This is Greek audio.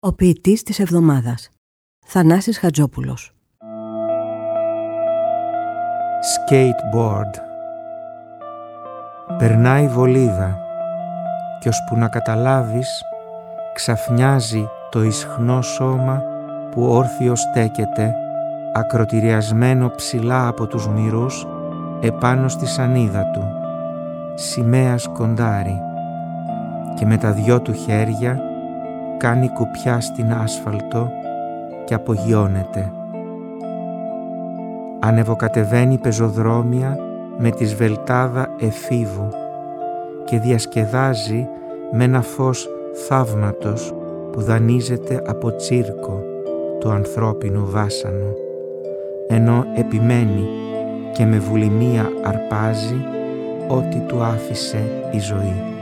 Ο ποιητής της εβδομάδας. Θανάσης Χατζόπουλος. Skateboard. Περνάει βολίδα κι ώσπου να καταλάβεις ξαφνιάζει το ισχνό σώμα που όρθιο στέκεται ακροτηριασμένο ψηλά από τους μυρούς επάνω στη σανίδα του, σημαία σκοντάρι, και με τα δυο του χέρια κάνει κουπιά στην άσφαλτο και απογειώνεται. Ανεβοκατεβαίνει πεζοδρόμια με τη σβελτάδα εφήβου και διασκεδάζει με ένα φως θαύματος που δανείζεται από τσίρκο του ανθρώπινου βάσανου, ενώ επιμένει και με βουλημία αρπάζει ό,τι του άφησε η ζωή.